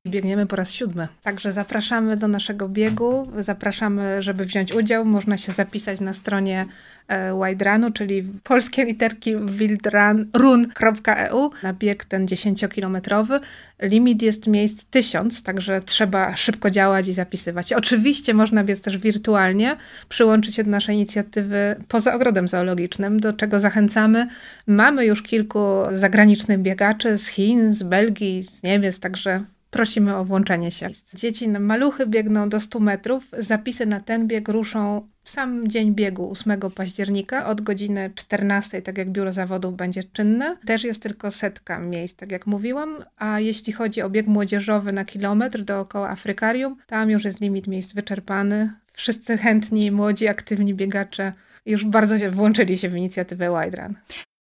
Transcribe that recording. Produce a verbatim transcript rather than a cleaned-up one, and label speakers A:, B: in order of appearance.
A: Biegniemy po raz siódmy. Także zapraszamy do naszego biegu. Zapraszamy, żeby wziąć udział. Można się zapisać na stronie Widerunu, czyli polskie literki wildrun kropka e u na bieg ten dziesięciokilometrowy. Limit jest miejsc tysiąc, także trzeba szybko działać i zapisywać. Oczywiście można biec też wirtualnie, przyłączyć się do naszej inicjatywy poza ogrodem zoologicznym, do czego zachęcamy. Mamy już kilku zagranicznych biegaczy z Chin, z Belgii, z Niemiec, także prosimy o włączenie się. Dzieci, maluchy biegną do stu metrów. Zapisy na ten bieg ruszą w sam dzień biegu, ósmego października, od godziny czternastej, tak jak biuro zawodów będzie czynne. Też jest tylko setka miejsc, tak jak mówiłam. A jeśli chodzi o bieg młodzieżowy na kilometr dookoła Afrykarium, tam już jest limit miejsc wyczerpany. Wszyscy chętni, młodzi, aktywni biegacze już bardzo się włączyli się w inicjatywę Widerun.